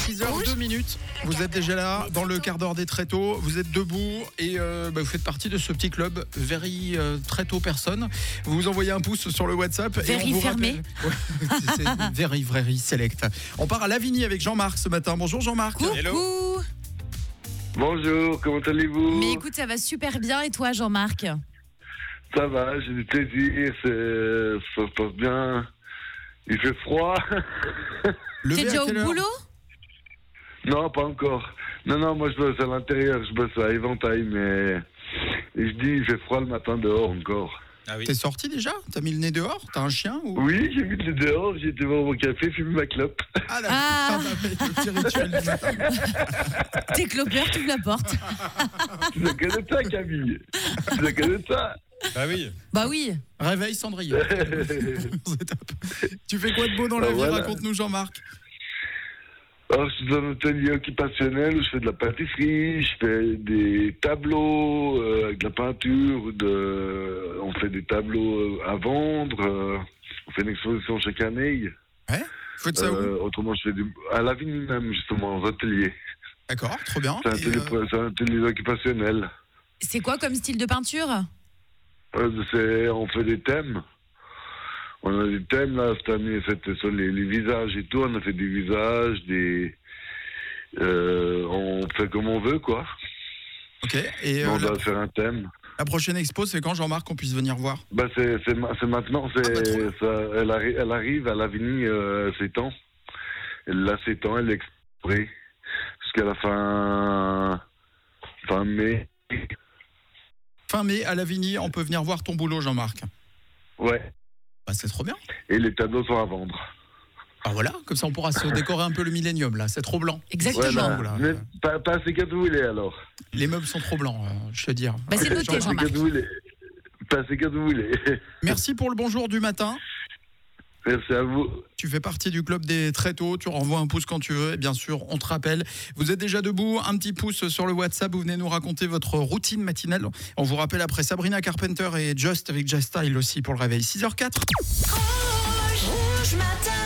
6h02. Vous êtes déjà là dans le quart d'heure des Tréteaux. Vous êtes debout et vous faites partie de ce petit club Very Tréteaux personne. Vous vous envoyez un pouce sur le WhatsApp. Very et on vous fermé. C'est Very Select. On part à Lavigny avec Jean-Marc ce matin. Bonjour Jean-Marc. Coucou. Bonjour, comment allez-vous? Mais écoute, ça va super bien. Et toi, Jean-Marc? Ça va, j'ai du plaisir, ça se passe bien. Il fait froid. Levez T'es à déjà au quelle heure boulot? Non, pas encore. Non, moi je bosse à l'intérieur, je bosse à Éventail, mais et je dis il fait froid le matin dehors encore. Ah oui. T'es sorti déjà? T'as mis le nez dehors? T'as un chien ou... Oui, j'ai mis le dehors, j'ai été voir mon café, fumer ma clope. Ah d'accord, le petit rituel du matin. T'es clopeur, tu ouvres la porte. Tu la connais ça, Camille? Tu la connais ça? Ah oui. Bah oui. Réveil Cendrillon. C'est top. Tu fais quoi de beau dans la vie? Voilà. Raconte-nous Jean-Marc. Alors, je suis dans un atelier occupationnel où je fais de la pâtisserie, je fais des tableaux avec de la peinture, on fait des tableaux à vendre, on fait une exposition chaque année. Ouais. Vous faites ça où? Autrement, je fais à Lavigny même, justement, aux ateliers. D'accord, trop bien. C'est un atelier occupationnel. C'est quoi comme style de peinture? On fait des thèmes. On a des thèmes, là, cette année, c'était sur les visages et tout. On a fait des visages, on fait comme on veut, quoi. Ok. Et on doit faire un thème. la prochaine expo, c'est quand, Jean-Marc, qu'on puisse venir voir? Bah, c'est maintenant. Elle arrive à Lavigny, 7 ans. Elle a 7 ans, elle est exprès. Jusqu'à la fin mai. Fin mai, à Lavigny, on peut venir voir ton boulot, Jean-Marc. Ouais. Bah, c'est trop bien. Et les tableaux sont à vendre. Ah voilà, comme ça on pourra se décorer un peu le millénium, là. C'est trop blanc. Exactement. Voilà. Mais pas assez que vous voulez, alors. Les meubles sont trop blancs, je te dire. Bah, c'est noté, Jean-Marc. Pas assez que vous voulez. Merci pour le bonjour du matin. Merci à vous. Tu fais partie du club des Tréteaux, tu renvoies un pouce quand tu veux et bien sûr on te rappelle. Vous êtes déjà debout, un petit pouce sur le WhatsApp, vous venez nous raconter votre routine matinale. On vous rappelle après Sabrina Carpenter et Just avec Just Style aussi pour le réveil. 6h04. Rouge matin.